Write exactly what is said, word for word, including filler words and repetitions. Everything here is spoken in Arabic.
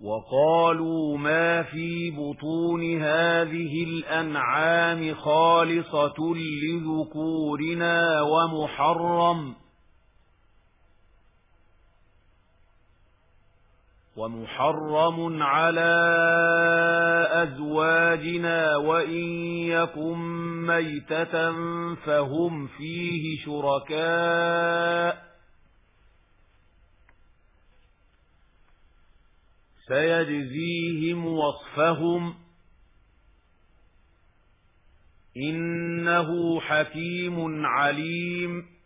وقالوا ما في بطون هذه الأنعام خالصة لذكورنا ومحرم ومحرم على أزواجنا وإن يكن ميتة فهم فيه شركاء سيجزيهم وصفهم إنه حكيم عليم.